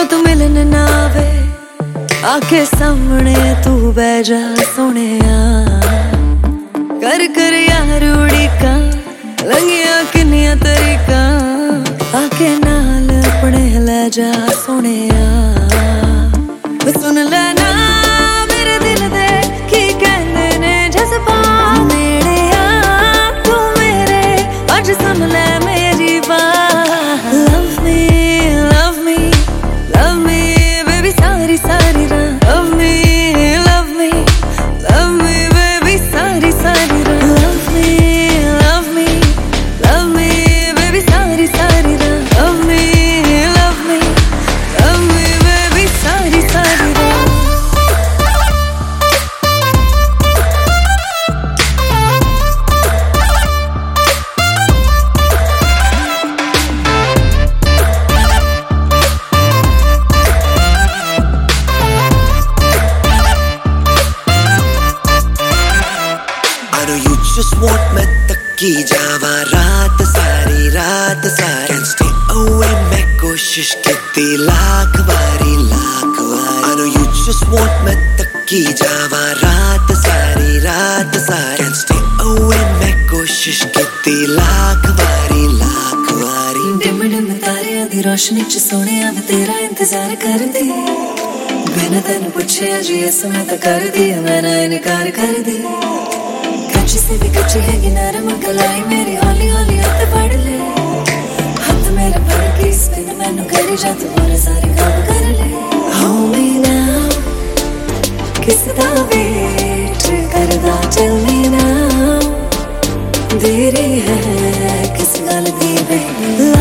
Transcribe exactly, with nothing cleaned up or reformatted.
जो तू मिलन ना आवे आके सामने तू बह जा सोने कर कर यार उड़ीका लंगिया किन्निया तरीका आके नाल अपने ले जा सोने सुन लेना मेरे दिल दे की कहने ने जज्बात मेरे आ तू मेरे अज सुन ले मेरी बात love me love me love me baby सारी सारी रात love me love me love me baby सारी सारी रात love me love me love me baby सारी सारी रात love me love me love me baby सारी सारी रात Just want मैं तकी जावा रात सारी रात सारी Can't stay away मैं कोशिश की लाख बारी लाख बारी I know you just want मैं तकी जावा रात सारी रात सारी Can't stay away मैं कोशिश की लाख बारी लाख बारी डिम डिम तारियां दी रोशनी च सोने अब तेरा इंतजार कर दी बिना तेन पूछे अजी इस मैं तो कर दी मैंने इनकार कर दी कच्ची से भी कच्ची है कि नरम कलाई मेरी हौली हौली हाथ पढ़ ले हाथ मेरे पढ़ के स्पिन मैनू करी जा तू और सारे काम कर ले Hold me now किस दा वेट करदा tell me now देरी है किस गल दी baby